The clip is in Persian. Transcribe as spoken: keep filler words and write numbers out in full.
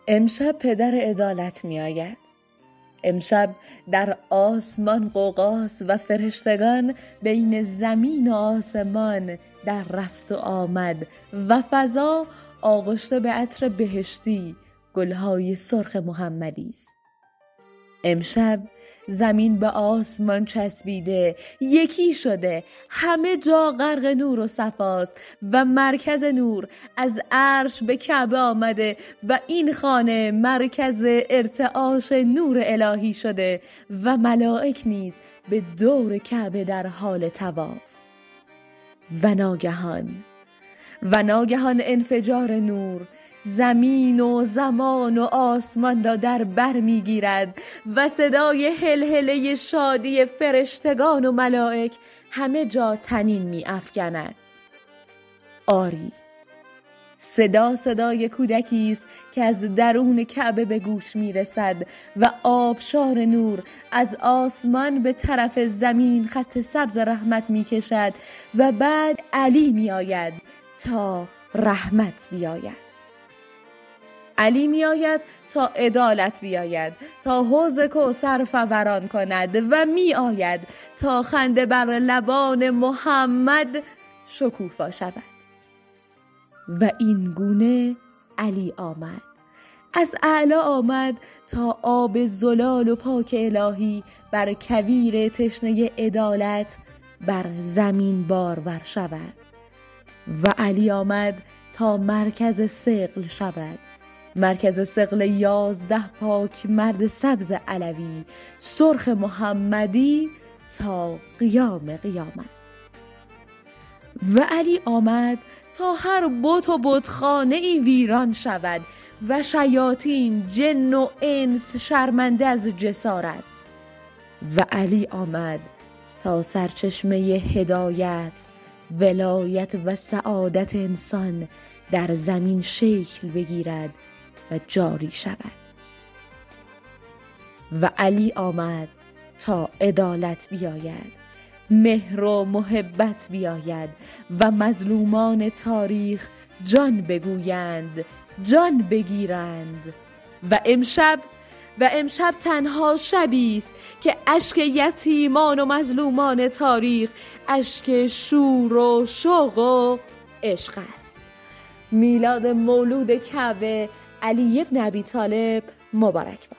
امشب پدر عدالت می آید. امشب در آسمان غوغاست و فرشتگان بین زمین و آسمان در رفت و آمد و فضا آغشته به عطر بهشتی، گلهای سرخ محمدی است. امشب زمین به آسمان چسبیده، یکی شده، همه جا غرق نور و صفاست و مرکز نور از عرش به کعبه آمده و این خانه مرکز ارتعاش نور الهی شده و ملائک نیز به دور کعبه در حال طواف. و ناگهان و ناگهان انفجار نور زمین و زمان و آسمان را در بر میگیرد و صدای هلهله شادی فرشتگان و ملائک همه جا طنین می افکند. آری، صدا صدای کودکی است که از درون کعبه به گوش می رسد و آبشار نور از آسمان به طرف زمین خط سبز رحمت می کشد و بعد علی می آید تا رحمت بیاید. علی می آید تا عدالت بیاید، تا حوض کوثر فوران کند و می آید تا خنده بر لبان محمد شکوفا شود. و این گونه علی آمد، از اعلی آمد تا آب زلال و پاک الهی بر کویر تشنه عدالت بر زمین بارور شود. و علی آمد تا مرکز ثقل شود، مرکز ثقل یازده پاک مرد سبز علوی سرخ محمدی تا قیام قیامت. و علی آمد تا هر بت و بتخانه ای ویران شود و شیاطین جن و انس شرمنده از جسارت. و علی آمد تا سرچشمه هدایت، ولایت و سعادت انسان در زمین شکل بگیرد و جاری شود. و علی آمد تا عدالت بیاید، مهر و محبت بیاید و مظلومان تاریخ جان بگویند، جان بگیرند. و امشب و امشب تنها شبی است که اشک یتیمان و مظلومان تاریخ اشک شور و شوق و عشق است. میلاد مولود کعبه علی بن ابی طالب مبارک باد.